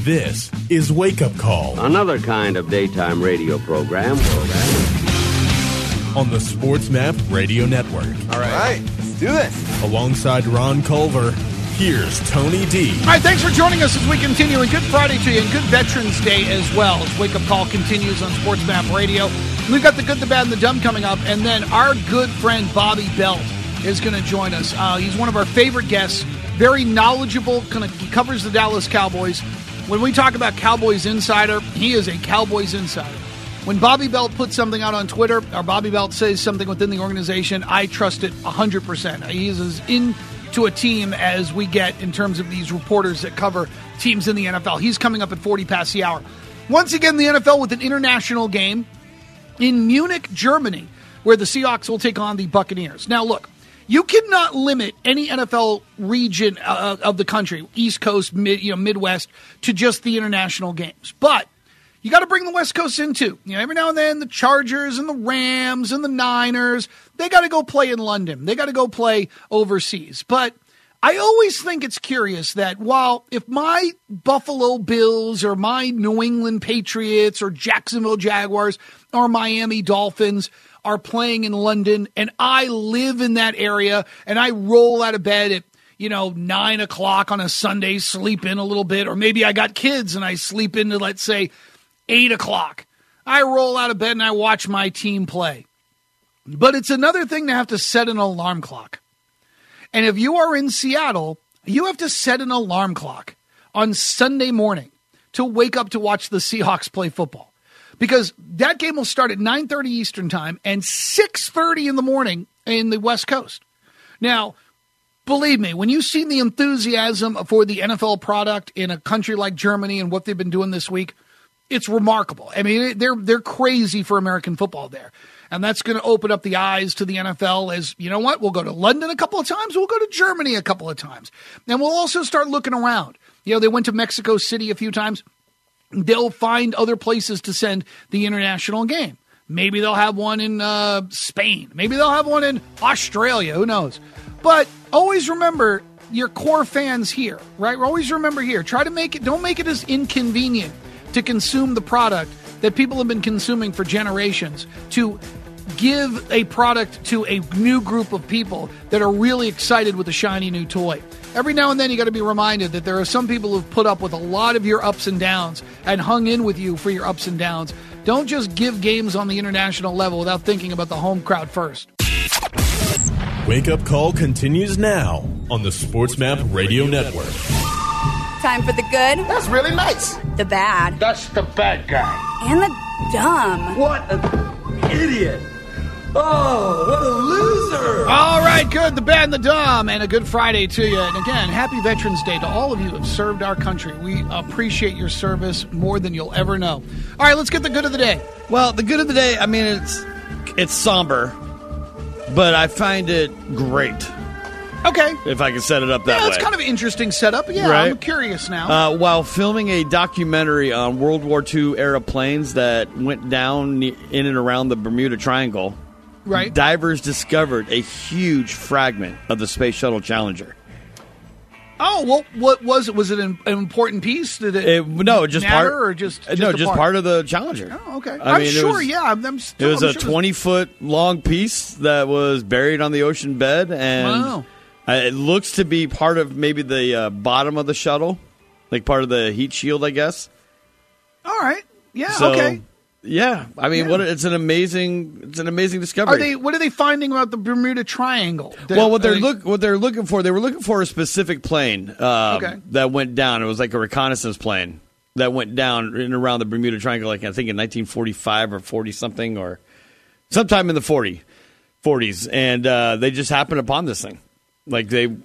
This is Wake Up Call. Another kind of daytime radio program. On the Sports Map Radio Network. All right, let's do this. Alongside Ron Culver, here's Tony D. All right, thanks for joining us as we continue. And good Friday to you, and good Veterans Day as well, as Wake Up Call continues on Sports Map Radio. We've got the good, the bad, and the dumb coming up, and then our good friend Bobby Belt is going to join us. He's one of our favorite guests, very knowledgeable, he covers the Dallas Cowboys. When we talk about Cowboys Insider, he is a Cowboys Insider. When Bobby Belt puts something out on Twitter, or Bobby Belt says something within the organization, I trust it 100%. He is as into a team as we get in terms of these reporters that cover teams in the NFL. He's coming up at 40 past the hour. Once again, the NFL with an international game in Munich, Germany, where the Seahawks will take on the Buccaneers. Now, look, you cannot limit any NFL region of the country, East Coast, Midwest, to just the international games. But you got to bring the West Coast in, too. Every now and then, the Chargers and the Rams and the Niners, they got to go play in London. They got to go play overseas. But I always think it's curious that while if my Buffalo Bills or my New England Patriots or Jacksonville Jaguars or Miami Dolphins are playing in London and I live in that area and I roll out of bed at 9 o'clock on a Sunday, sleep in a little bit, or maybe I got kids and I sleep into, let's say, 8 o'clock. I roll out of bed and I watch my team play. But it's another thing to have to set an alarm clock. And if you are in Seattle, you have to set an alarm clock on Sunday morning to wake up to watch the Seahawks play football. Because that game will start at 9:30 Eastern time and 6:30 in the morning in the West Coast. Now, believe me, when you've seen the enthusiasm for the NFL product in a country like Germany and what they've been doing this week, it's remarkable. I mean, they're crazy for American football there. And that's going to open up the eyes to the NFL as, you know what, we'll go to London a couple of times, we'll go to Germany a couple of times. And we'll also start looking around. They went to Mexico City a few times. They'll find other places to send the international game. Maybe they'll have one in Spain. Maybe they'll have one in Australia. Who knows? But always remember your core fans here, right? Always remember here. Try to don't make it as inconvenient to consume the product that people have been consuming for generations, to give a product to a new group of people that are really excited with a shiny new toy. Every now and then you got to be reminded that there are some people who've put up with a lot of your ups and downs and hung in with you for your ups and downs. Don't just give games on the international level without thinking about the home crowd first. Wake Up Call continues now on the Sports Map Radio Network. Time for the good. That's really nice. The bad. That's the bad guy. And the dumb. What an idiot. Oh, what a loser. All right, good, the bad, and the dumb, and a good Friday to you. And again, happy Veterans Day to all of you who have served our country. We appreciate your service more than you'll ever know. All right, let's get the good of the day. Well, the good of the day, I mean, it's somber, but I find it great. Okay. If I can set it up that way. Yeah, it's kind of an interesting setup. Yeah, right? I'm curious now. While filming a documentary on World War II era planes that went down in and around the Bermuda Triangle, right, divers discovered a huge fragment of the Space Shuttle Challenger. Oh, well, what was it? Was it an important piece? Did it no, just matter, part, or just part of the Challenger. Oh, okay. I mean, sure, it was a 20-foot long piece that was buried on the ocean bed, and it looks to be part of maybe the bottom of the shuttle, like part of the heat shield, I guess. All right. Yeah. So, okay. Yeah, I mean, it's an amazing discovery. What are they finding about the Bermuda Triangle? What they're looking for, they were looking for a specific plane that went down. It was like a reconnaissance plane that went down in and around the Bermuda Triangle, like I think in 1945 or 40 something, or sometime in the 40s, and they just happened upon this thing. Like you're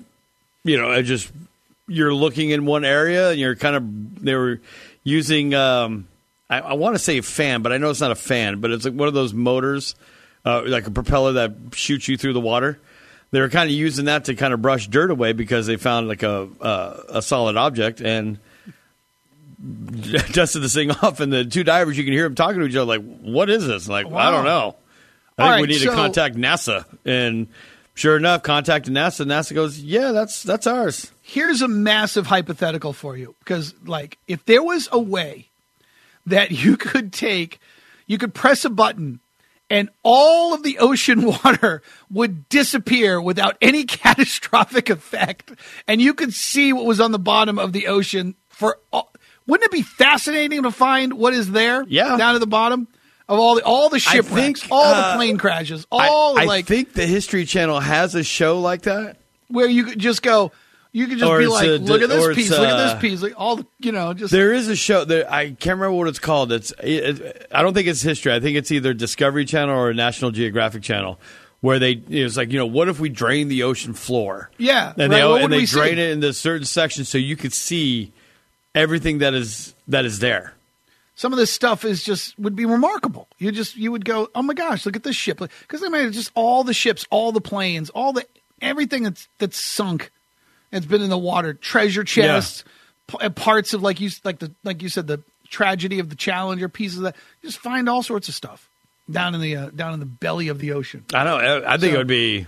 looking in one area, and they were using. I want to say a fan, but I know it's not a fan, but it's like one of those motors, like a propeller that shoots you through the water. They were kind of using that to kind of brush dirt away because they found like a solid object and dusted this thing off. And the two divers, you can hear them talking to each other like, what is this? Like, wow. I don't know. I think we need to contact NASA and Sure enough, contacted NASA. NASA goes, yeah, that's ours. Here's a massive hypothetical for you. Because, like, if there was a way that you could press a button and all of the ocean water would disappear without any catastrophic effect, and you could see what was on the bottom of the ocean wouldn't it be fascinating to find what is there down at the bottom of all the shipwrecks, all the plane crashes, I think the History Channel has a show like that where you could just go, you could just be like, look at this piece, look at this piece, like all the, just. There is a show that I can't remember what it's called. I don't think it's History. I think it's either Discovery Channel or National Geographic Channel. Where it's like, what if we drain the ocean floor? Yeah, and they drain it into certain sections so you could see everything that is there. Some of this stuff would be remarkable. You would go, oh my gosh, look at this ship, because they made just all the ships, all the planes, everything that's sunk. It's been in the water, treasure chests, parts of like you said, the tragedy of the Challenger, pieces of that. You just find all sorts of stuff down in the belly of the ocean. I know. I think it would be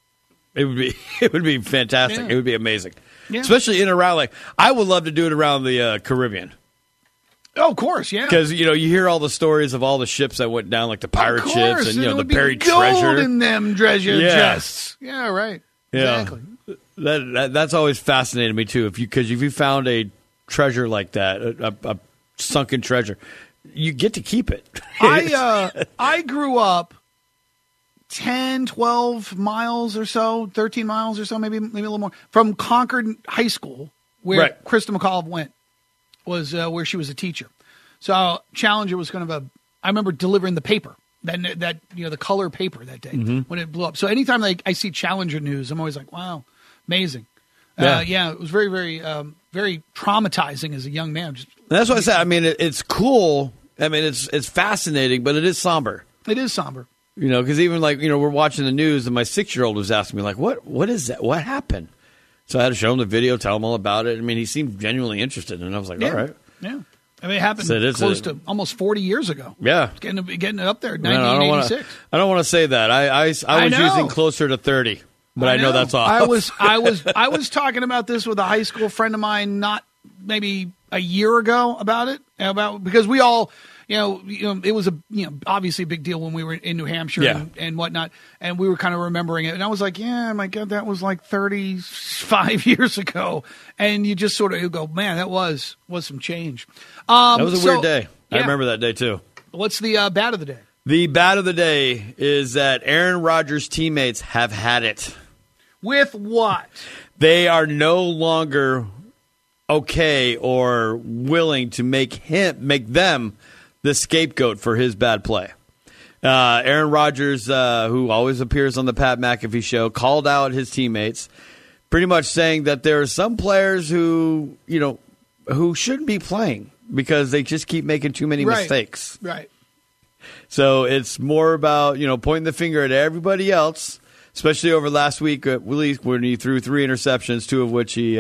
fantastic. Yeah. It would be amazing. Yeah. Especially in around, I would love to do it around the Caribbean. Oh, of course, yeah. Because, you hear all the stories of all the ships that went down, like the pirate ships and, the buried treasure. Gold in them treasure chests. Yeah, right. Yeah. Exactly. That's always fascinated me, too. If you found a treasure like that, a sunken treasure, you get to keep it. I grew up 10, 12 miles or so, 13 miles or so, maybe a little more, from Concord High School, where Krista McAuliffe went, was where she was a teacher. So Challenger was kind of I remember delivering the paper, that the color paper that day when it blew up. So anytime I see Challenger news, I'm always like, wow, amazing. It was very, very, very traumatizing as a young man. That's what I said. I mean, it's cool. I mean, it's fascinating, but it is somber. It is somber. Because even we're watching the news, and my 6-year-old was asking me, what is that? What happened? So I had to show him the video, tell him all about it. I mean, he seemed genuinely interested, and I was like, all right. Yeah. I mean, it happened close to almost 40 years ago. Yeah. It's getting it up there, 1986. I don't want to say that. I was using closer to 30, but I know that's off. I was talking about this with a high school friend of mine not maybe a year ago because we all – it was obviously a big deal when we were in New Hampshire and whatnot, and we were kind of remembering it. And I was like, yeah, my God, that was like 35 years ago. And you just sort of go, man, that was some change. That was a weird day. I remember that day too. What's the bat of the day? The bat of the day is that Aaron Rodgers' teammates have had it. With what? They are no longer okay or willing to make them the scapegoat for his bad play. Aaron Rodgers, who always appears on the Pat McAfee show, called out his teammates, pretty much saying that there are some players who shouldn't be playing because they just keep making too many mistakes. Right. So it's more about, pointing the finger at everybody else, especially over last week when he threw 3 interceptions, 2 of which he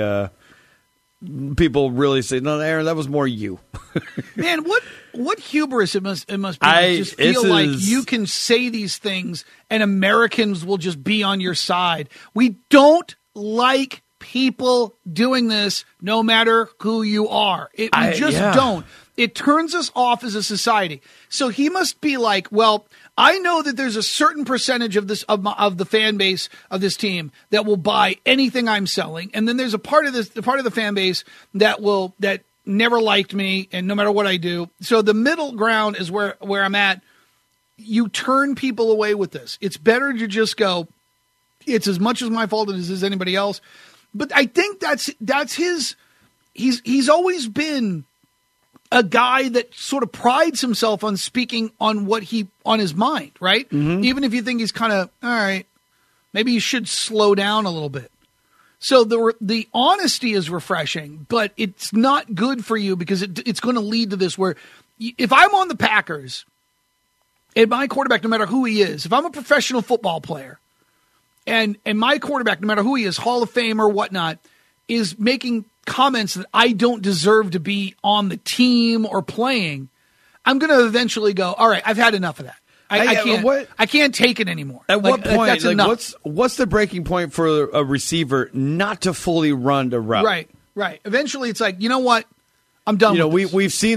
people really say, no, Aaron, that was more you. Man, what hubris it must be to just feel like you can say these things and Americans will just be on your side. We don't like people doing this no matter who you are. We don't. It turns us off as a society. So he must be like, well, I know that there's a certain percentage of the fan base of this team that will buy anything I'm selling, and then there's a part of the fan base that never liked me, and no matter what I do. So the middle ground is where I'm at. You turn people away with this. It's better to just go, it's as much as my fault as it is anybody else. But I think that's his. He's always been a guy that sort of prides himself on speaking on on his mind, right? Mm-hmm. Even if you think he's kind of, all right, maybe you should slow down a little bit. So the honesty is refreshing, but it's not good for you because it's going to lead to this where if I'm on the Packers and my quarterback, no matter who he is, if I'm a professional football player and my quarterback, no matter who he is, Hall of Fame or whatnot, is making comments that I don't deserve to be on the team or playing, I'm going to eventually go, all right, I've had enough of that. I can't take it anymore. At what point? That's enough. What's the breaking point for a receiver not to fully run the route? Right. Eventually, it's like, you know what? I'm done. We've seen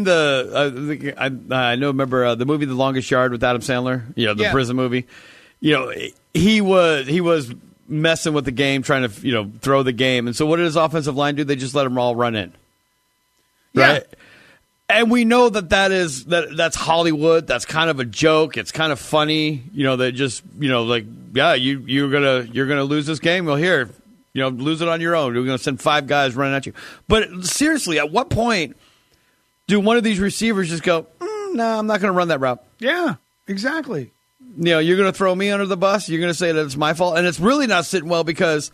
remember the movie The Longest Yard with Adam Sandler. The prison movie. He was messing with the game, trying to throw the game, and so what did his offensive line do? They just let them all run in. Right. Yeah. And we know that's Hollywood. That's kind of a joke. It's kind of funny, that just, you're gonna lose this game. Well, here, lose it on your own. We're gonna send 5 guys running at you. But seriously, at what point do one of these receivers just go, no, I'm not gonna run that route? Yeah, exactly. You're gonna throw me under the bus. You're gonna say that it's my fault, and it's really not sitting well because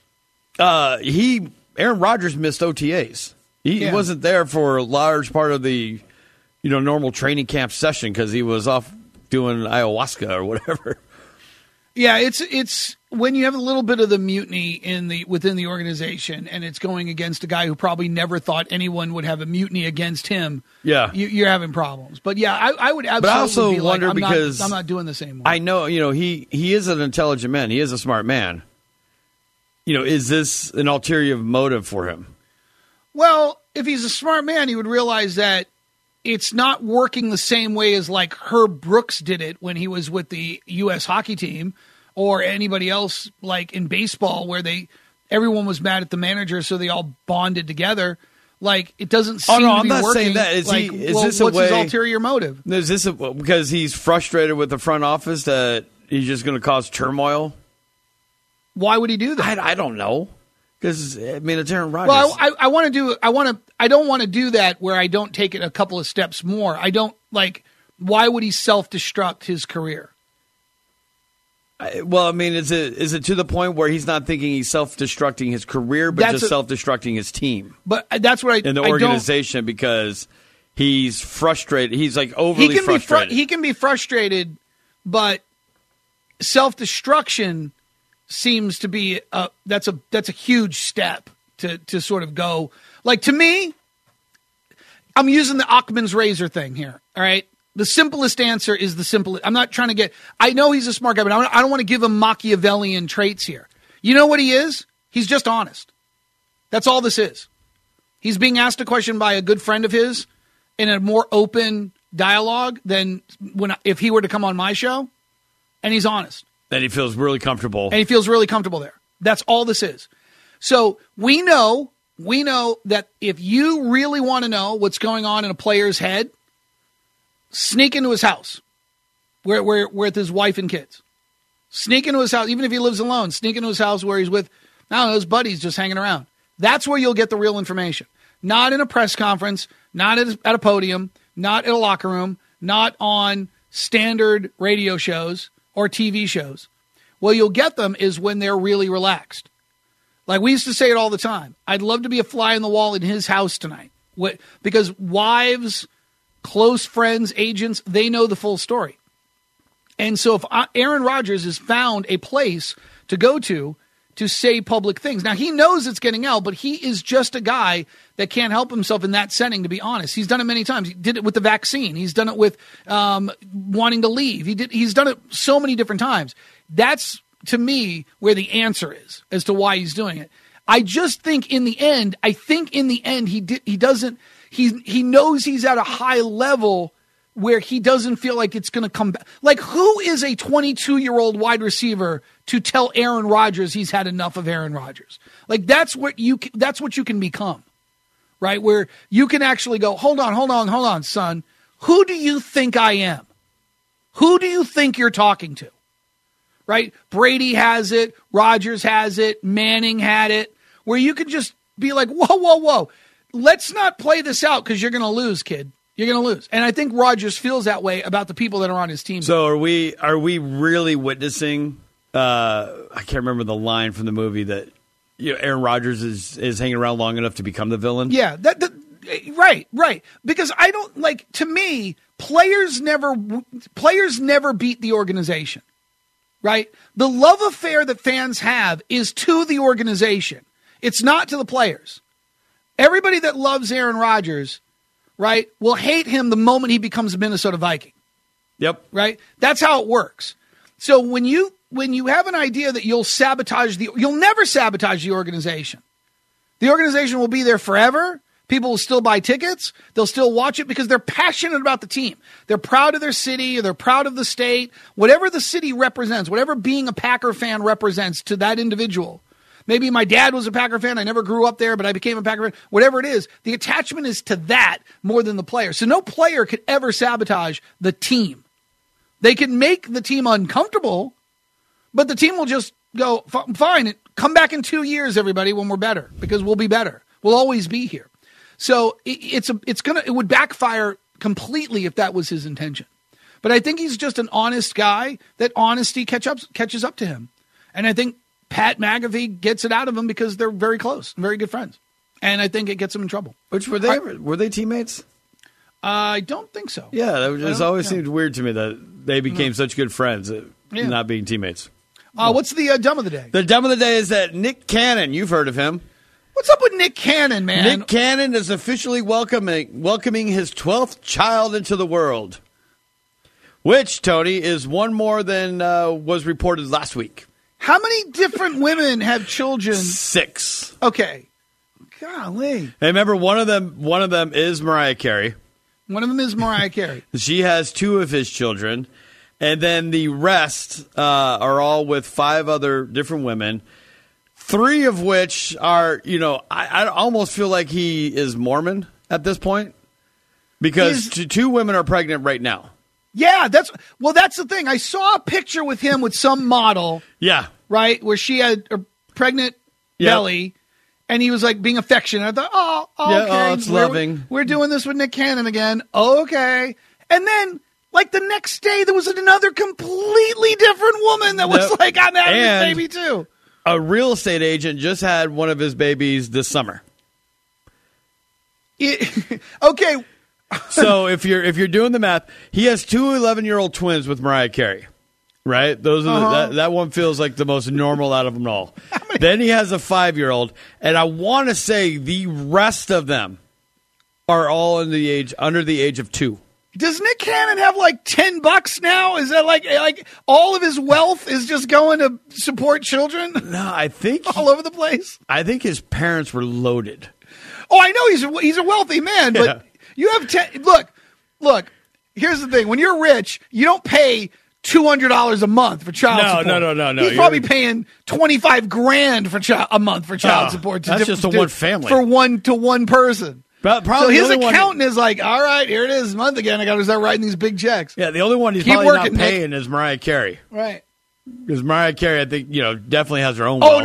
Aaron Rodgers missed OTAs. He wasn't there for a large part of the, normal training camp session because he was off doing ayahuasca or whatever. Yeah, it's when you have a little bit of the mutiny within the organization, and it's going against a guy who probably never thought anyone would have a mutiny against him. Yeah, you're having problems. But yeah, I would absolutely. But I also be wonder because I'm not doing the same. I know, he is an intelligent man. He is a smart man. Is this an ulterior motive for him? Well, if he's a smart man, he would realize that it's not working the same way as like Herb Brooks did it when he was with the U.S. hockey team or anybody else like in baseball where everyone was mad at the manager, so they all bonded together. Like, it doesn't seem to be I'm not working. Saying that. What's his ulterior motive? Is this because he's frustrated with the front office that he's just going to cause turmoil? Why would he do that? I don't know. Because it's Aaron Rodgers. Well, I don't want to do that where I don't take it a couple of steps more. I don't why would he self-destruct his career? Is it to the point where he's not thinking he's self-destructing his career, but just self-destructing his team? But that's what in the organization because he's frustrated. He's overly frustrated. He can be frustrated, but self-destruction seems to be that's a huge step to sort of go. Like, to me, I'm using the Occam's razor thing here. All right, the simplest answer is the simplest. I'm not trying to get. I know he's a smart guy, but I don't want to give him Machiavellian traits here. You know what he is? He's just honest. That's all this is. He's being asked a question by a good friend of his in a more open dialogue than if he were to come on my show, and he's honest. And he feels really comfortable. And he feels really comfortable there. That's all this is. So we know that if you really want to know what's going on in a player's head, sneak into his house where with his wife and kids. Sneak into his house, even if he lives alone, sneak into his house where he's with, his buddies just hanging around. That's where you'll get the real information. Not in a press conference, not at a podium, not in a locker room, not on standard radio shows or TV shows. Well, you'll get them is when they're really relaxed. Like we used to say it all the time. I'd love to be a fly on the wall in his house tonight. Because wives, close friends, agents, they know the full story. And so if Aaron Rodgers has found a place to go to say public things. Now, he knows it's getting out, but he is just a guy that can't help himself in that setting, to be honest. He's done it many times. He did it with the vaccine. He's done it with wanting to leave. He's done it so many different times. That's, to me, where the answer is as to why he's doing it. I just think in the end, he knows he's at a high level where he doesn't feel like it's going to come back. Like, who is a 22-year-old wide receiver to tell Aaron Rodgers he's had enough of Aaron Rodgers? Like, that's what you can become, right? Where you can actually go, hold on, son. Who do you think I am? Who do you think you're talking to? Right? Brady has it. Rodgers has it. Manning had it. Where you can just be like, whoa. Let's not play this out because you're going to lose, kid. You're going to lose. And I think Rodgers feels that way about the people that are on his team. So are we really witnessing, I can't remember the line from the movie that Aaron Rodgers is hanging around long enough to become the villain? Yeah, right. Because I don't, to me, players never beat the organization, right? The love affair that fans have is to the organization. It's not to the players. Everybody that loves Aaron Rodgers, right, will hate him the moment he becomes a Minnesota Viking. Yep. Right? That's how it works. So when you have an idea that you'll never sabotage the organization. The organization will be there forever. People will still buy tickets. They'll still watch it because they're passionate about the team. They're proud of their city, or they're proud of the state. Whatever the city represents, whatever being a Packer fan represents to that individual. Maybe my dad was a Packer fan. I never grew up there, but I became a Packer fan. Whatever it is, the attachment is to that more than the player. So no player could ever sabotage the team. They can make the team uncomfortable, but the team will just go, fine, come back in 2 years, everybody, when we're better, because we'll be better. We'll always be here. So it would backfire completely if that was his intention. But I think he's just an honest guy that honesty catches up to him. And I think Pat McAfee gets it out of him because they're very close, very good friends. And I think it gets him in trouble. Which were they teammates? I don't think so. Yeah, it always seemed weird to me that they became such good friends, not being teammates. What's the dumb of the day? The dumb of the day is that Nick Cannon, you've heard of him. What's up with Nick Cannon, man? Nick Cannon is officially welcoming his 12th child into the world, which, Tony, is one more than was reported last week. How many different women have children? 6. Okay. Golly. Hey, remember, one of them is Mariah Carey. One of them is Mariah Carey. She has 2 of his children, and then the rest are all with 5 other different women. 3 of which are, I almost feel like he is Mormon at this point, because 2 women are pregnant right now. Yeah, that's the thing. I saw a picture with him with some model. Yeah. Right? Where she had a pregnant belly, and he was like being affectionate. I thought, okay. It's loving. We're doing this with Nick Cannon again. Okay. And then, like the next day, there was another completely different woman that was like, I'm having this baby too. A real estate agent just had one of his babies this summer. Okay. So if you're doing the math, he has 2 11-year-old twins with Mariah Carey, right? Those are that one feels like the most normal out of them all. Then he has a 5-year-old, and I want to say the rest of them are all under the age of 2. Does Nick Cannon have like $10 now? Is that like all of his wealth is just going to support children? No, I think all over the place. I think his parents were loaded. Oh, I know he's a wealthy man, but you have look. Here's the thing: when you're rich, you don't pay $200 a month for child support. No. He's probably paying $25,000 for a month for child support. That's just one family for one person. So his accountant is like, all right, here it is, a month again. I got to start writing these big checks. Yeah, the only one he's probably not paying is Mariah Carey. Right. Because Mariah Carey, I think, definitely has her own wealth.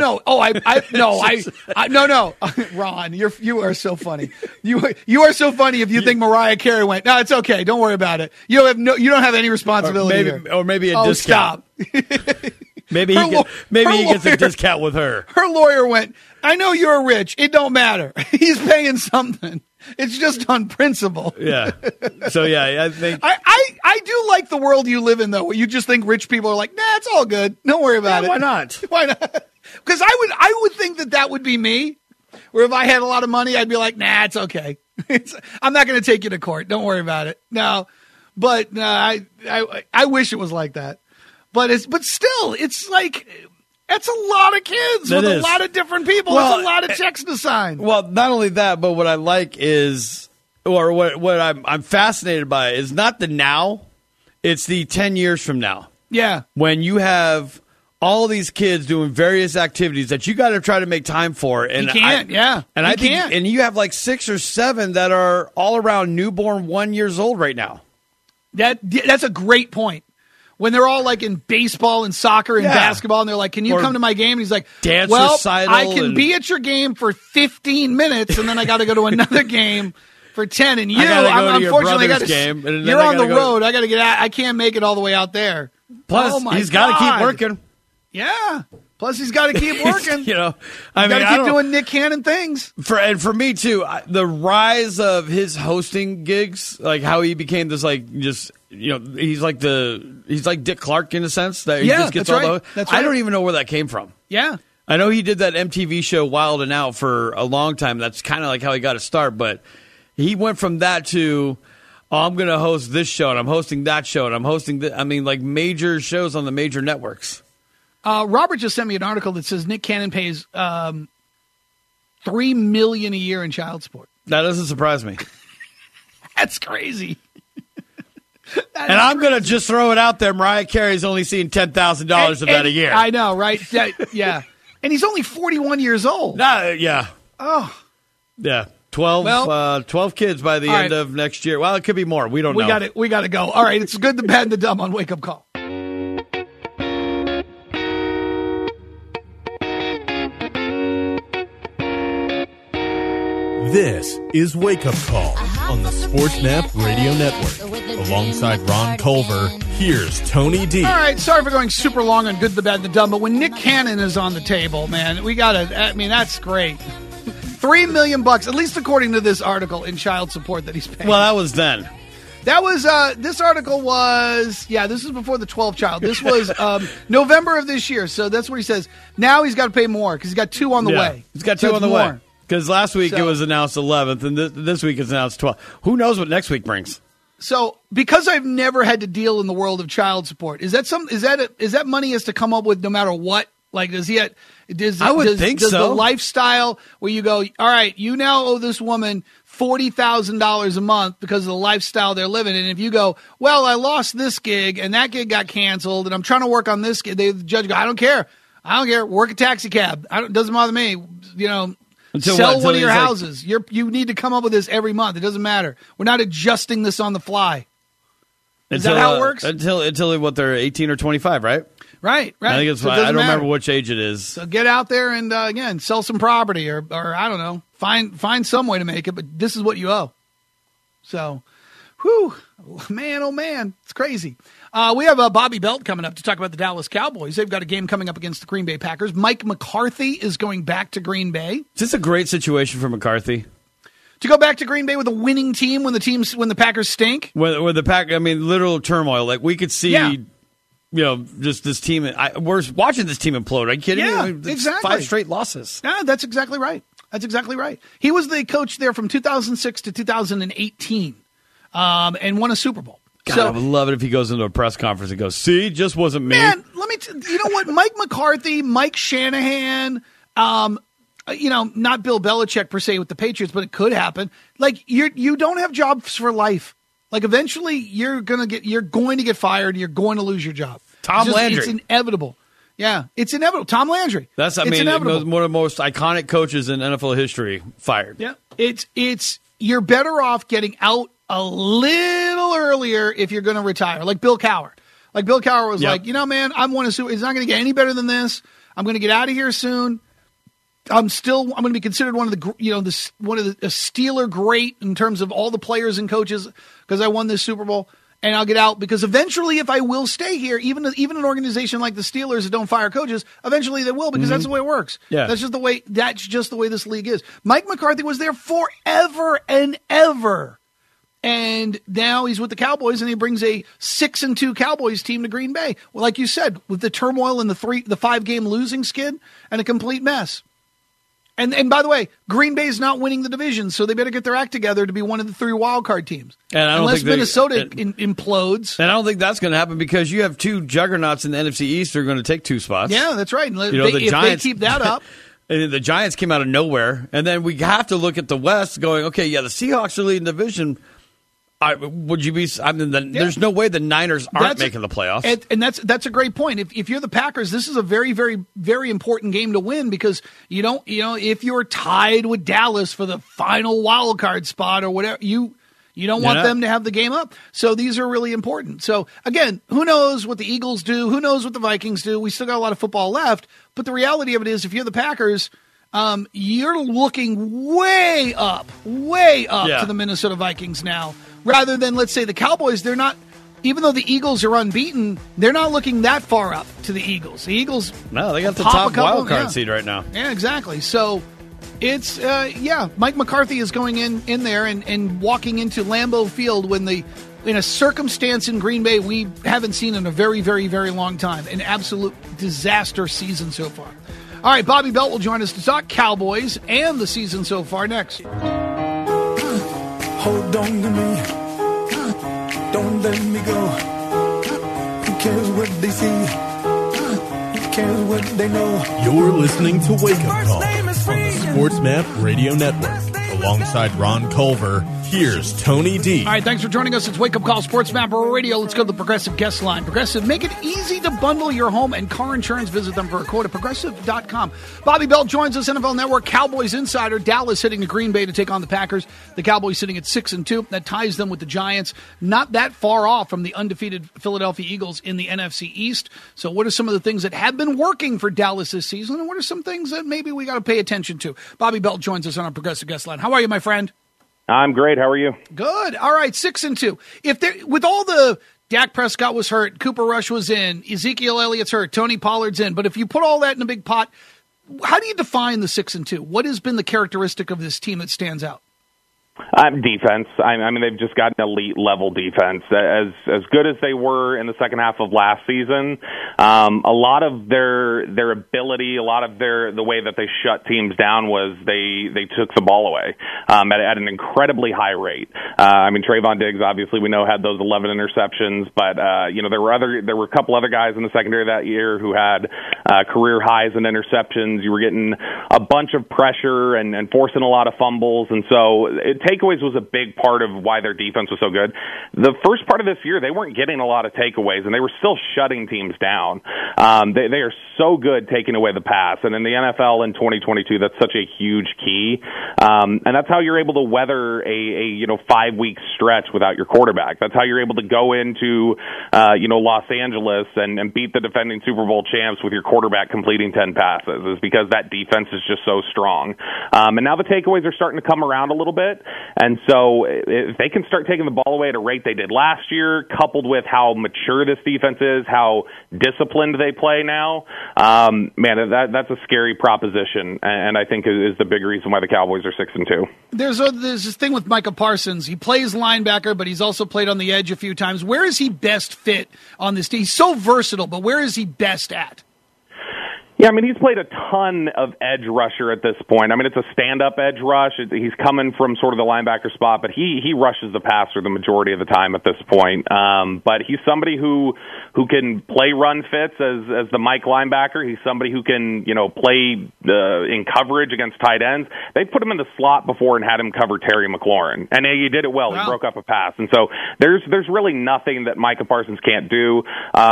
No. Ron, you are so funny. You are so funny if you think Mariah Carey went, no, it's okay. Don't worry about it. You don't have any responsibility or maybe a discount. Stop. Maybe he gets a discount with her. Her lawyer went, I know you're rich. It don't matter. He's paying something. It's just on principle. Yeah. So, yeah, I think. I do like the world you live in, though, where you just think rich people are like, nah, it's all good. Don't worry about it. Why not? Why not? Because I would think that would be me, where if I had a lot of money, I'd be like, nah, it's okay. I'm not going to take you to court. Don't worry about it. No. But I wish it was like that. But still, it's like, that's a lot of kids with a lot of different people. That's a lot of checks to sign. Well, not only that, but what I like is, or what I'm fascinated by is not the now, it's the 10 years from now. Yeah. When you have all these kids doing various activities that you got to try to make time for. And you can't, and you have like 6 or 7 that are all around newborn 1 year old right now. That's a great point. When they're all like in baseball and soccer and basketball, and they're like, can you come to my game? And he's like, I can be at your game for 15 minutes, and then I got to go to another game for 10. And unfortunately, you're on the road. I got to get out. I can't make it all the way out there. Plus, he's got to keep working. Yeah. Plus, he's got to keep working. He's got to keep doing Nick Cannon things. For me, too, the rise of his hosting gigs, like how he became this, like, just, he's like Dick Clark in a sense. That he just gets all those. That's right. I don't even know where that came from. Yeah. I know he did that MTV show Wild and Out for a long time. That's kind of like how he got his start. But he went from that to I'm going to host this show, and I'm hosting that show, and I'm hosting like major shows on the major networks. Robert just sent me an article that says Nick Cannon pays $3 million a year in child support. That doesn't surprise me. That's crazy. And I'm going to just throw it out there. Mariah Carey's only seen $10,000 of that a year. I know, right? Yeah. And he's only 41 years old. Yeah. Oh. Yeah. 12 kids by the end of next year. Well, it could be more. We don't know. We got to go. All right, it's good, the bad, and the dumb on Wake Up Call. This is Wake Up Call on the SportsMap Radio Network. Alongside Ron Culver, here's Tony D. All right, sorry for going super long on Good, the Bad, and the Dumb, but when Nick Cannon is on the table, man, we got to, that's great. $3 million, at least according to this article, in child support that he's paying. Well, that was then. That was, this article was, this is before the 12th child. This was November of this year, so that's what he says. Now he's got to pay more because he's got 2 on the way. He's got 2 on the way. Because last week it was announced 11th, and this week it's announced 12th. Who knows what next week brings? So, because I've never had to deal in the world of child support, is that money has to come up with no matter what? Like, does the lifestyle where you go, all right, you now owe this woman $40,000 a month because of the lifestyle they're living. And if you go, well, I lost this gig and that gig got canceled and I'm trying to work on this gig, the judge go, I don't care. Work a taxi cab. It doesn't bother me. Sell one of your houses. You need to come up with this every month. It doesn't matter. We're not adjusting this on the fly. Is that how it works? Until what, they're 18 or 25, right? Right. I think it's. I don't remember which age it is. So get out there and again sell some property or I don't know, find some way to make it. But this is what you owe. So, man, oh man, it's crazy. We have Bobby Belt coming up to talk about the Dallas Cowboys. They've got a game coming up against the Green Bay Packers. Mike McCarthy is going back to Green Bay. Is this a great situation for McCarthy? To go back to Green Bay with a winning team when the Packers stink? With the Packers, literal turmoil. Like, we could see, just this team. We're watching this team implode. Are you kidding me? Exactly. 5 straight losses. Yeah, that's exactly right. He was the coach there from 2006 to 2018 and won a Super Bowl. God, I would love it if he goes into a press conference and goes, see, just wasn't me. Man, you know what? Mike McCarthy, Mike Shanahan, not Bill Belichick per se with the Patriots, but it could happen. Like, you don't have jobs for life. Like, eventually you're going to get fired. You're going to lose your job. Landry. It's inevitable. Yeah, it's inevitable. Tom Landry. One of the most iconic coaches in NFL history fired. Yeah, you're better off getting out a little earlier if you're going to retire. Like Bill Cowher. Was like, man, I'm one of it's not going to get any better than this. I'm going to get out of here soon. I'm going to be considered one of the Steeler great in terms of all the players and coaches because I won this Super Bowl. And I'll get out because eventually, if I will stay here, even an organization like the Steelers that don't fire coaches, eventually they will because that's the way it works. Yeah. That's just the way this league is. Mike McCarthy was there forever and ever. And now he's with the Cowboys, and he brings a 6-2 Cowboys team to Green Bay. Well, like you said, with the turmoil and the 5-game losing skid and a complete mess. And by the way, Green Bay's not winning the division, so they better get their act together to be one of the 3 wildcard teams. Unless Minnesota implodes. And I don't think that's going to happen because you have 2 juggernauts in the NFC East who are going to take 2 spots. Yeah, that's right. The Giants, they keep that up. And the Giants came out of nowhere. And then we have to look at the West going, okay, the Seahawks are leading the division. Would you be? There's no way the Niners aren't making the playoffs. And that's a great point. If you're the Packers, this is a very, very, very important game to win because if you're tied with Dallas for the final wild card spot or whatever, you don't want them to have the game up. So these are really important. So again, who knows what the Eagles do? Who knows what the Vikings do? We still got a lot of football left. But the reality of it is, if you're the Packers, you're looking way up to the Minnesota Vikings now. Rather than, let's say, the Cowboys, they're not, even though the Eagles are unbeaten, they're not looking that far up to the Eagles. The Eagles, no, they got the top wild card seed right now. Yeah, exactly. So it's, Mike McCarthy is going in there and walking into Lambeau Field in a circumstance in Green Bay we haven't seen in a very, very, very long time. An absolute disaster season so far. All right, Bobby Belt will join us to talk Cowboys and the season so far next. Hold on to me. don't let me go. Who cares what they see? Who cares what they know? You're listening to Wake Up Call on the SportsMap Radio Network. Alongside Ron Culver, here's Tony D. All right, thanks for joining us. It's Wake Up Call Sports Map Radio. Let's go to the Progressive guest line. Progressive, make it easy to bundle your home and car insurance. Visit them for a quote at Progressive.com. Bobby Belt joins us, NFL Network Cowboys insider. Dallas heading to Green Bay to take on the Packers. The Cowboys sitting at 6-2. That ties them with the Giants. Not that far off from the undefeated Philadelphia Eagles in the NFC East. So what are some of the things that have been working for Dallas this season, and what are some things that maybe we got to pay attention to? Bobby Belt joins us on our Progressive guest line. How are you, my friend? I'm great. How are you? Good. All right, 6-2. With all the Dak Prescott was hurt, Cooper Rush was in, Ezekiel Elliott's hurt, Tony Pollard's in, but if you put all that in a big pot, how do you define the 6-2? What has been the characteristic of this team that stands out? Defense. I mean, they've just got an elite level defense. As good as they were in the second half of last season, a lot of their ability, a lot of the way that they shut teams down was they took the ball away at an incredibly high rate. I mean, Trayvon Diggs, obviously, we know had those 11 interceptions, but there were a couple other guys in the secondary that year who had career highs in interceptions. You were getting a bunch of pressure and forcing a lot of fumbles, and so takeaways was a big part of why their defense was so good. The first part of this year, they weren't getting a lot of takeaways, and they were still shutting teams down. They are so good taking away the pass, and in the NFL in 2022, that's such a huge key. And that's how you're able to weather a 5-week stretch without your quarterback. That's how you're able to go into Los Angeles and beat the defending Super Bowl champs with your quarterback completing 10 passes, is because that defense is just so strong. And now the takeaways are starting to come around a little bit. And so if they can start taking the ball away at a rate they did last year, coupled with how mature this defense is, how disciplined they play now, that's a scary proposition, and I think is the big reason why the Cowboys are 6-2. There's this thing with Micah Parsons. He plays linebacker, but he's also played on the edge a few times. Where is he best fit on this team? He's so versatile, but where is he best at? Yeah, I mean, he's played a ton of edge rusher at this point. I mean, it's a stand-up edge rush. He's coming from sort of the linebacker spot, but he rushes the passer the majority of the time at this point. But he's somebody who can play run fits as the Mike linebacker. He's somebody who can, play in coverage against tight ends. They put him in the slot before and had him cover Terry McLaurin, and he did it well. Wow. He broke up a pass. And so there's really nothing that Micah Parsons can't do.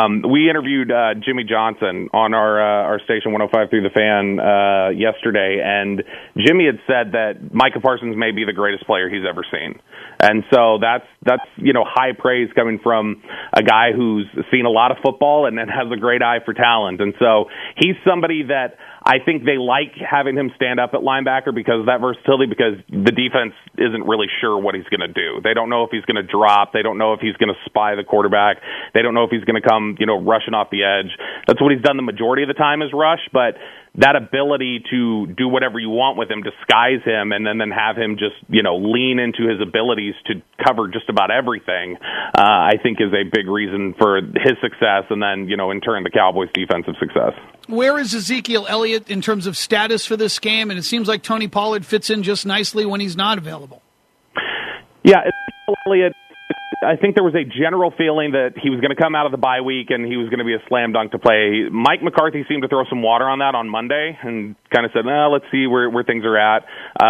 We interviewed Jimmy Johnson on our station 105 through the Fan yesterday, and Jimmy had said that Micah Parsons may be the greatest player he's ever seen. And so that's high praise coming from a guy who's seen a lot of football and then has a great eye for talent. And so he's somebody that I think they like having him stand up at linebacker because of that versatility, because the defense isn't really sure what he's going to do. They don't know if he's going to drop. They don't know if he's going to spy the quarterback. They don't know if he's going to come, rushing off the edge. That's what he's done the majority of the time is rush, but that ability to do whatever you want with him, disguise him, and then have him just, lean into his abilities to cover just about everything, I think is a big reason for his success and then, in turn, the Cowboys' defensive success. Where is Ezekiel Elliott in terms of status for this game? And it seems like Tony Pollard fits in just nicely when he's not available. Yeah, Ezekiel Elliott, I think there was a general feeling that he was going to come out of the bye week and he was going to be a slam dunk to play. Mike McCarthy seemed to throw some water on that on Monday and kind of said, let's see where things are at.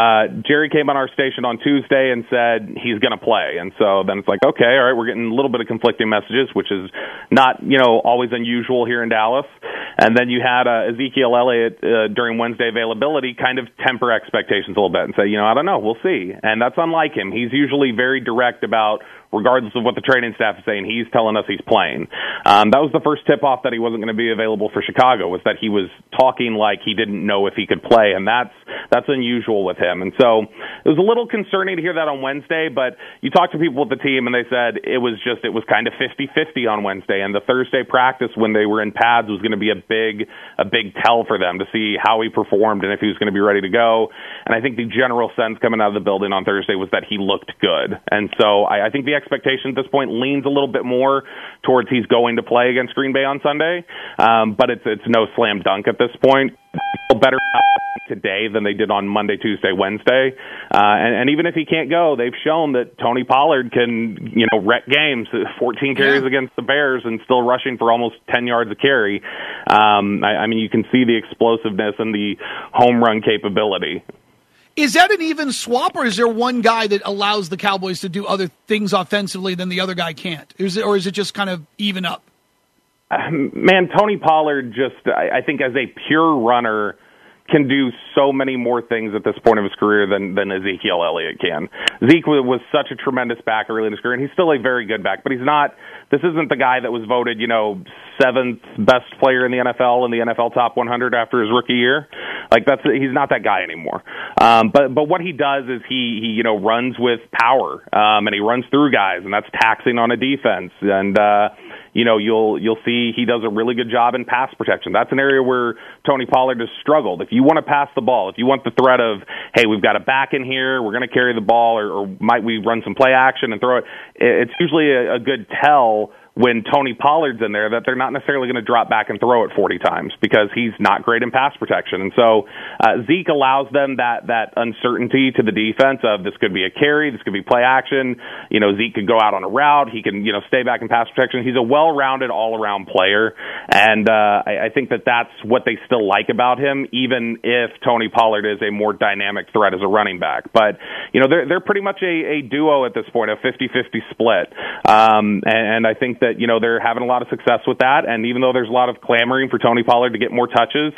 Jerry came on our station on Tuesday and said he's going to play. And so then it's like, okay, all right, we're getting a little bit of conflicting messages, which is not, always unusual here in Dallas. And then you had Ezekiel Elliott during Wednesday availability kind of temper expectations a little bit and say, I don't know, we'll see. And that's unlike him. He's usually very direct about, regardless of what the training staff is saying, he's telling us he's playing. That was the first tip-off that he wasn't going to be available for Chicago, was that he was talking like he didn't know if he could play, and that's unusual with him. And so it was a little concerning to hear that on Wednesday, but you talk to people with the team, and they said it was kind of 50-50 on Wednesday, and the Thursday practice when they were in pads was going to be a big tell for them to see how he performed and if he was going to be ready to go. And I think the general sense coming out of the building on Thursday was that he looked good. And so I think the expectation at this point leans a little bit more towards he's going to play against Green Bay on Sunday, but it's no slam dunk at this point. Better today than they did on Monday, Tuesday, Wednesday. And even if he can't go, they've shown that Tony Pollard can, wreck games. 14 carries against the Bears and still rushing for almost 10 yards a carry. I mean, you can see the explosiveness and the home run capability. Is that an even swap, or is there one guy that allows the Cowboys to do other things offensively than the other guy can't? Or is it just kind of even up? Man, Tony Pollard I think as a pure runner, can do so many more things at this point of his career than Ezekiel Elliott can. Zeke was such a tremendous back early in his career, and he's still a very good back, but this isn't the guy that was voted, 7th best player in the NFL in the NFL Top 100 after his rookie year. He's not that guy anymore. But what he does is he runs with power, and he runs through guys, and that's taxing on a defense. And, you'll see he does a really good job in pass protection. That's an area where Tony Pollard has struggled. If you want to pass the ball, if you want the threat of, hey, we've got a back in here, we're going to carry the ball, or might we run some play action and throw it, it's usually a good tell when Tony Pollard's in there that they're not necessarily going to drop back and throw it 40 times because he's not great in pass protection. And so Zeke allows them that uncertainty to the defense of this could be a carry, this could be play action. Zeke could go out on a route. He can, stay back in pass protection. He's a well-rounded, all-around player. And I think that's what they still like about him, even if Tony Pollard is a more dynamic threat as a running back. But, they're pretty much a duo at this point, a 50-50 split. And I think that, they're having a lot of success with that. And even though there's a lot of clamoring for Tony Pollard to get more touches,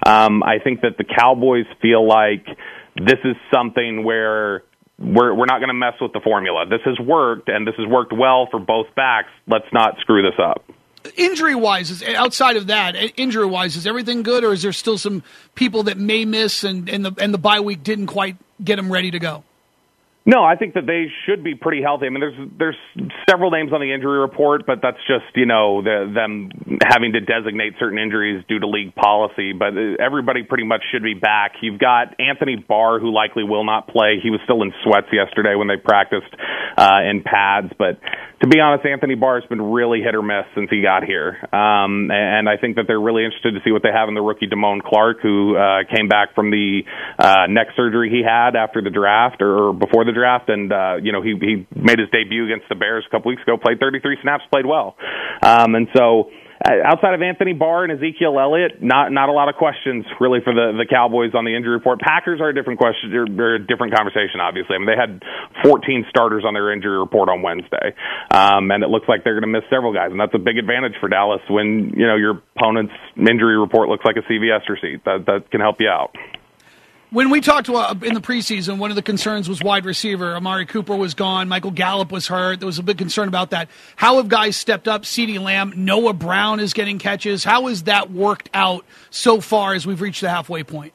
I think that the Cowboys feel like this is something where we're not going to mess with the formula. This has worked, and this has worked well for both backs. Let's not screw this up. Injury-wise, outside of that, injury-wise, is everything good, or is there still some people that may miss and the bye week didn't quite get them ready to go? No, I think that they should be pretty healthy. I mean, there's several names on the injury report, but that's just, them having to designate certain injuries due to league policy. But everybody pretty much should be back. You've got Anthony Barr, who likely will not play. He was still in sweats yesterday when they practiced in pads. But to be honest, Anthony Barr has been really hit or miss since he got here. And I think that they're really interested to see what they have in the rookie Damone Clark, who came back from the neck surgery he had after the draft or before the draft. And, he made his debut against the Bears a couple weeks ago, played 33 snaps, played well. And so outside of Anthony Barr and Ezekiel Elliott, not a lot of questions really for the Cowboys on the injury report. Packers are a different question, or a different conversation, obviously. I mean, they had 14 starters on their injury report on Wednesday, and it looks like they're going to miss several guys, and that's a big advantage for Dallas when your opponent's injury report looks like a CVS receipt. That can help you out. When we talked in the preseason, one of the concerns was wide receiver. Amari Cooper was gone. Michael Gallup was hurt. There was a big concern about that. How have guys stepped up? CeeDee Lamb, Noah Brown is getting catches. How has that worked out so far as we've reached the halfway point?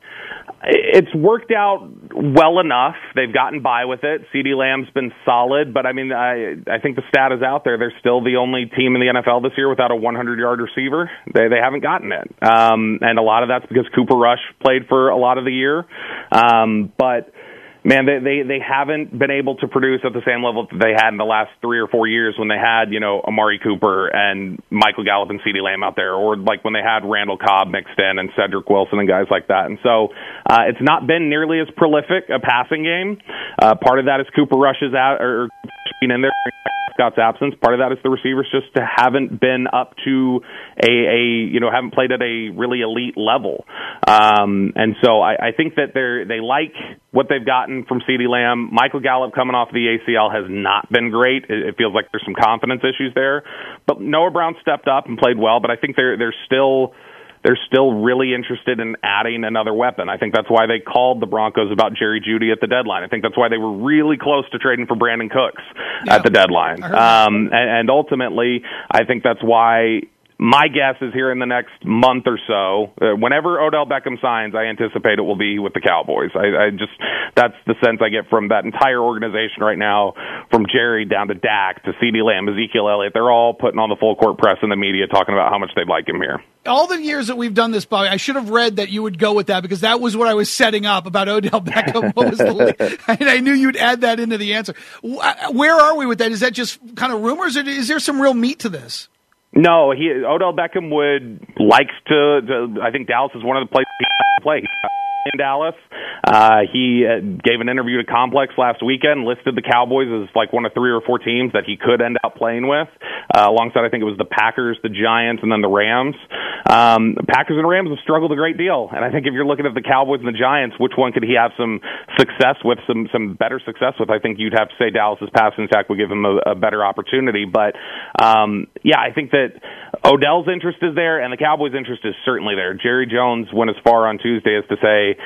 It's worked out well enough. They've gotten by with it. CeeDee Lamb's been solid, but I mean, I think the stat is out there. They're still the only team in the NFL this year without a 100-yard receiver. They haven't gotten it, and a lot of that's because Cooper Rush played for a lot of the year. But man, they haven't been able to produce at the same level that they had in the last 3 or 4 years when they had, Amari Cooper and Michael Gallup and CeeDee Lamb out there, or like when they had Randall Cobb mixed in and Cedric Wilson and guys like that. And so it's not been nearly as prolific a passing game. Part of that is Cooper Rush's out or being in there. Scott's absence. Part of that is the receivers just haven't been up to haven't played at a really elite level. And so I think that they like what they've gotten from CeeDee Lamb. Michael Gallup coming off the ACL has not been great. It feels like there's some confidence issues there. But Noah Brown stepped up and played well, but I think they're still really interested in adding another weapon. I think that's why they called the Broncos about Jerry Jeudy at the deadline. I think that's why they were really close to trading for Brandon Cooks at the deadline. And ultimately, I think that's why my guess is here in the next month or so, whenever Odell Beckham signs, I anticipate it will be with the Cowboys. That's the sense I get from that entire organization right now, from Jerry down to Dak to CeeDee Lamb, Ezekiel Elliott. They're all putting on the full court press in the media talking about how much they'd like him here. All the years that we've done this, Bobby, I should have read that you would go with that because that was what I was setting up about Odell Beckham. And I knew you'd add that into the answer. Where are we with that? Is that just kind of rumors, or is there some real meat to this? No, Odell Beckham likes to. I think Dallas is one of the places he play. in Dallas. He gave an interview to Complex last weekend, listed the Cowboys as like one of 3 or 4 teams that he could end up playing with, alongside I think it was the Packers, the Giants, and then the Rams. The Packers and Rams have struggled a great deal, and I think if you're looking at the Cowboys and the Giants, which one could he have some success with, some better success with? I think you'd have to say Dallas's passing attack would give him a better opportunity. But yeah, I think that Odell's interest is there, and the Cowboys' interest is certainly there. Jerry Jones went as far on Tuesday as to say,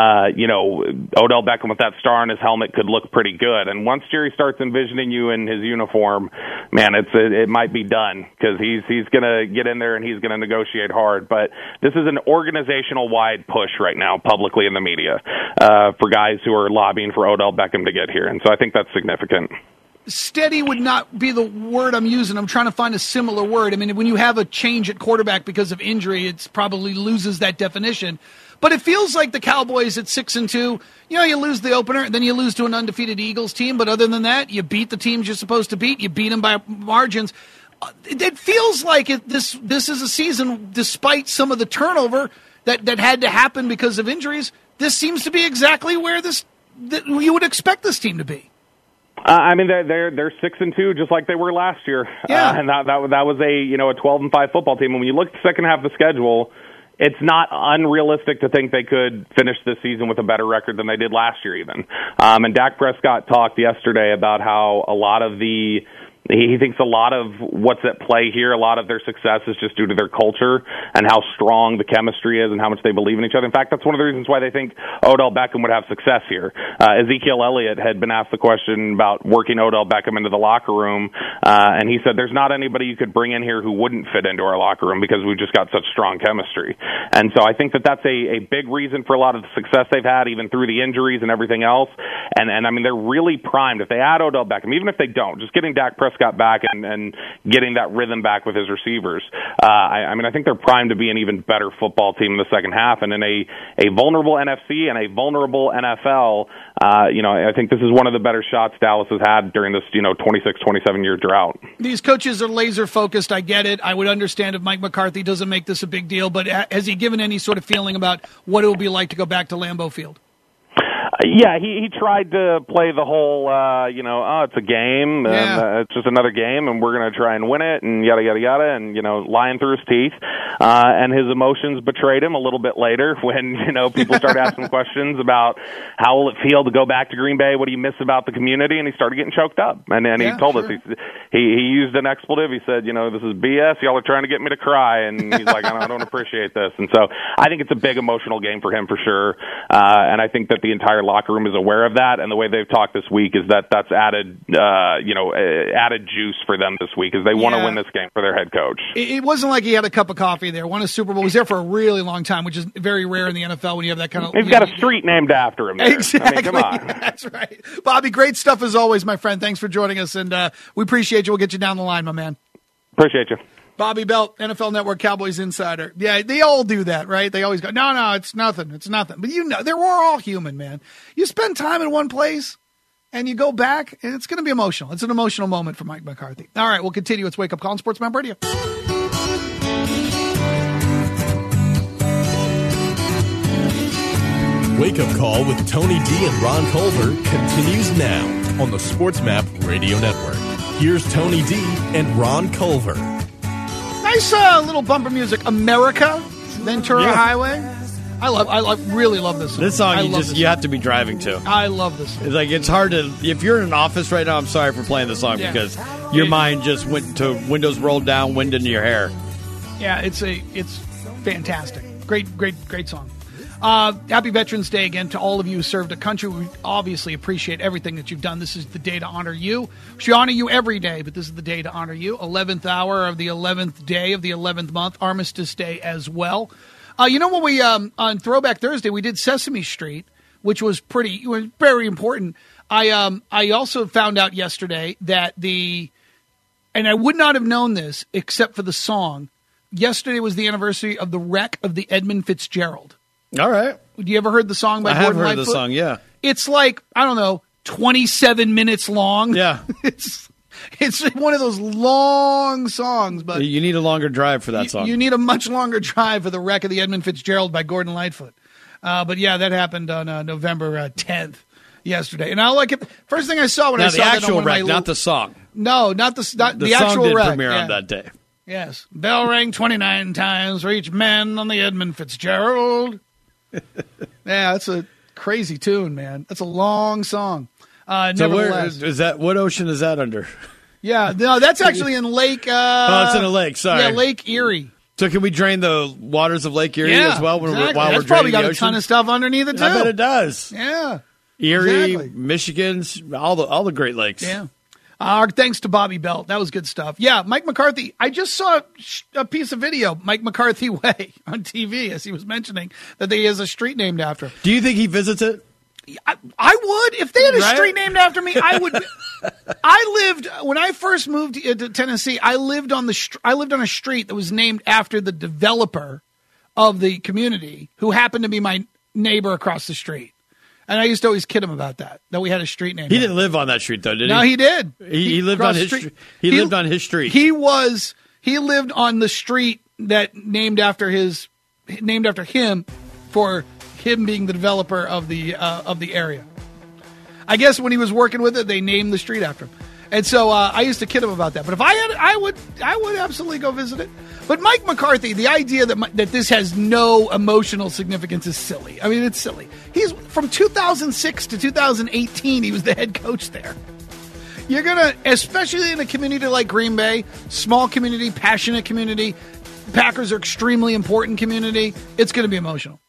Odell Beckham with that star on his helmet could look pretty good. And once Jerry starts envisioning you in his uniform, man, it might be done, because he's going to get in there and he's going to negotiate hard. But this is an organizational-wide push right now, publicly in the media, for guys who are lobbying for Odell Beckham to get here. And so I think that's significant. Steady would not be the word I'm using. I'm trying to find a similar word. I mean, when you have a change at quarterback because of injury, it probably loses that definition. But it feels like the Cowboys at 6-2, you lose the opener, then you lose to an undefeated Eagles team. But other than that, you beat the teams you're supposed to beat. You beat them by margins. It feels like this is a season, despite some of the turnover that had to happen because of injuries, this seems to be exactly where you would expect this team to be. I mean, they're 6-2, just like they were last year. Yeah. And that was a 12-5 football team. And when you look at the second half of the schedule, it's not unrealistic to think they could finish this season with a better record than they did last year, even. And Dak Prescott talked yesterday about how he thinks a lot of what's at play here, a lot of their success is just due to their culture and how strong the chemistry is and how much they believe in each other. In fact, that's one of the reasons why they think Odell Beckham would have success here. Ezekiel Elliott had been asked the question about working Odell Beckham into the locker room, and he said, there's not anybody you could bring in here who wouldn't fit into our locker room because we've just got such strong chemistry. And so I think that's a big reason for a lot of the success they've had, even through the injuries and everything else. And I mean, they're really primed. If they add Odell Beckham, even if they don't, just getting Dak Prescott back and getting that rhythm back with his receivers. I think they're primed to be an even better football team in the second half. And in a vulnerable NFC and a vulnerable NFL, I think this is one of the better shots Dallas has had during this, 26, 27-year drought. These coaches are laser focused. I get it. I would understand if Mike McCarthy doesn't make this a big deal, but has he given any sort of feeling about what it will be like to go back to Lambeau Field? Yeah, he tried to play the whole, it's a game, and it's just another game, and we're going to try and win it, and yada, yada, yada, and, lying through his teeth. And his emotions betrayed him a little bit later when, people started asking questions about how will it feel to go back to Green Bay, what do you miss about the community, and he started getting choked up. And he told us, he used an expletive. He said, this is BS, y'all are trying to get me to cry, and he's like, I don't appreciate this. And so I think it's a big emotional game for him for sure, and I think that the entire locker room is aware of that, and the way they've talked this week is that's added juice for them this week, is they want to win this game for their head coach. It wasn't like he had a cup of coffee there, won a Super Bowl. He was there for a really long time, which is very rare in the NFL when you have that kind of... He's got a street named after him there. Exactly. Come on. That's right. Bobby, great stuff as always, my friend. Thanks for joining us, and we appreciate you. We'll get you down the line, my man. Appreciate you. Bobby Belt, NFL Network Cowboys insider. Yeah, they all do that, right? They always go, no, it's nothing. It's nothing. But we're all human, man. You spend time in one place and you go back, and it's going to be emotional. It's an emotional moment for Mike McCarthy. All right, we'll continue. It's Wake Up Call on Sports Map Radio. Wake Up Call with Tony D and Ron Culver continues now on the Sports Map Radio Network. Here's Tony D and Ron Culver. Nice little bumper music. America, Ventura Highway. I really love this song. This song you have to be driving to. I love this song. It's hard to, if you're in an office right now, I'm sorry for playing this song because your mind just went to windows rolled down, wind into your hair. Yeah, it's fantastic. Great song. Happy Veterans Day again to all of you who served a country. We obviously appreciate everything that you've done. This is the day to honor you. We should honor you every day, but this is the day to honor you. 11th hour of the 11th day of the 11th month, Armistice Day as well. When we on Throwback Thursday, we did Sesame Street, which was very important. I also found out yesterday that and I would not have known this except for the song. Yesterday was the anniversary of the wreck of the Edmund Fitzgerald. All right. You ever heard the song by Gordon Lightfoot? I have heard the song, yeah. It's like, 27 minutes long. Yeah. It's one of those long songs. But you need a longer drive for that song. You need a much longer drive for the wreck of the Edmund Fitzgerald by Gordon Lightfoot. But yeah, that happened on November 10th yesterday. And I like it. First thing I saw when I saw the that actual on one of wreck, my not the song. No, not the song actual did wreck. premiere on that day. Yes. Bell rang 29 times for each man on the Edmund Fitzgerald. Yeah, that's a crazy tune, man. That's a long song. Nevertheless. Is that what ocean is that under? Yeah, no, that's actually in Lake. It's in a lake. Sorry, yeah, Lake Erie. So can we drain the waters of Lake Erie as well exactly. while that's we're probably draining got the a ocean? ton of stuff underneath it too. I bet it does. Yeah, Erie, exactly. Michigan's, all the Great Lakes. Yeah. Thanks to Bobby Belt. That was good stuff. Yeah, Mike McCarthy. I just saw a piece of video, Mike McCarthy Way, on TV, as he was mentioning that he has a street named after him. Do you think he visits it? I would. If they had a street named after me, I would. When I first moved to Tennessee, I lived on a street that was named after the developer of the community, who happened to be my neighbor across the street. And I used to always kid him about that we had a street named. He didn't live on that street though, did he? No, he did. He lived on his street. He lived on his street. He lived on the street that named after him for him being the developer of the area. I guess when he was working with it, they named the street after him. And so I used to kid him about that. But if I had, I would absolutely go visit it. But Mike McCarthy, the idea that this has no emotional significance is silly. I mean, it's silly. He's from 2006 to 2018. He was the head coach there. You're gonna, especially in a community like Green Bay, small community, passionate community. Packers are extremely important community. It's going to be emotional.